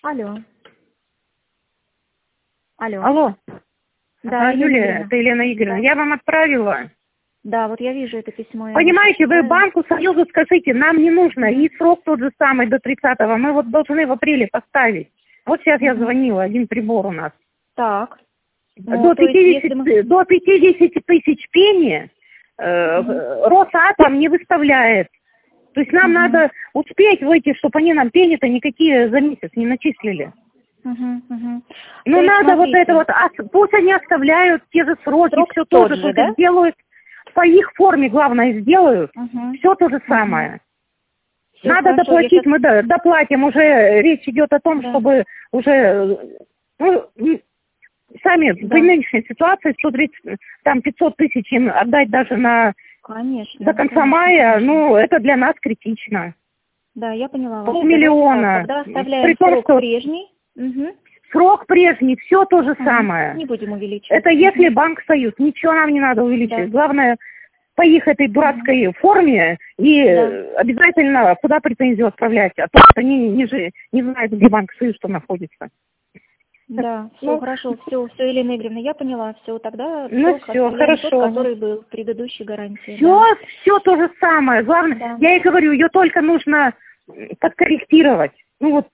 Алло. Алло. Алло. Да, Юлия, это Елена Игоревна. Я вам отправила. Да, вот я вижу это письмо. Понимаете, вы банку Союзу скажите, нам не нужно, и срок тот же самый до 30-го. Мы вот должны в апреле поставить. Вот сейчас я звонила, один прибор у нас. Так. До 50 тысяч пени Росатом не выставляет. То есть нам надо успеть выйти, чтобы они нам пени-то никакие за месяц не начислили. Ну надо вот это вот, пусть они оставляют те же сроки, все тоже, только сделают, по их форме, главное, сделают, все то же самое. Надо доплатить, мы доплатим, уже речь идет о том, чтобы уже, ну, сами при нынешней ситуации 130, там 500 тысяч им отдать даже на до конца мая, ну, это для нас критично. Да, я поняла. Полмиллиона. Тогда оставляем срок прежний. Срок прежний, все то же самое. Не будем увеличивать. Это если Банк Союз, ничего нам не надо увеличивать. Да. Главное, по их этой дурацкой форме и обязательно куда претензию отправлять, а то они не знают, где Банк Союз что находится. Да, все хорошо, все, Елена Игоревна, я поняла, все, тогда все хорошо, тот, который был в предыдущей гарантии. Все то же самое. Главное, я и говорю, ее только нужно подкорректировать. Ну вот.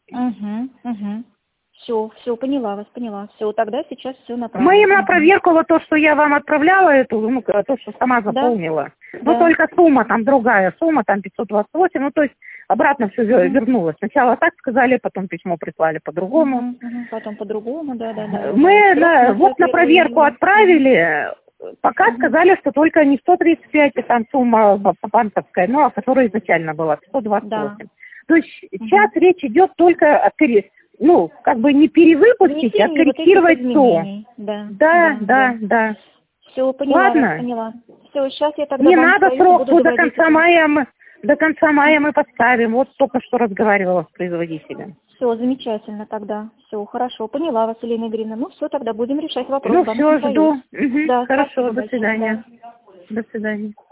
Все, поняла вас, поняла. Все, тогда сейчас все направлено. Мы им на проверку, вот то, что я вам отправляла, эту, ну, то, что сама заполнила. Но только сумма там другая, сумма там 528, ну, то есть обратно все вернулось. Сначала так сказали, потом письмо прислали по-другому. Потом по-другому, да. Мы вот на проверку отправили, пока сказали, что только не 135, а там сумма банковская, ну, а которая изначально была 128. То есть сейчас речь идет только о ну, как бы не перевыпустить, а корректировать то. Да. Все, поняла. Ладно? Поняла. Все, сейчас я тогда... Не надо срок, до конца мая мы поставим. Вот только что разговаривала с производителем. Все, замечательно тогда. Все, хорошо. Поняла вас, Елена Игоревна. Ну, все, тогда будем решать вопрос. Ну, все, жду. Да, хорошо, спасибо до свидания. большое, До свидания.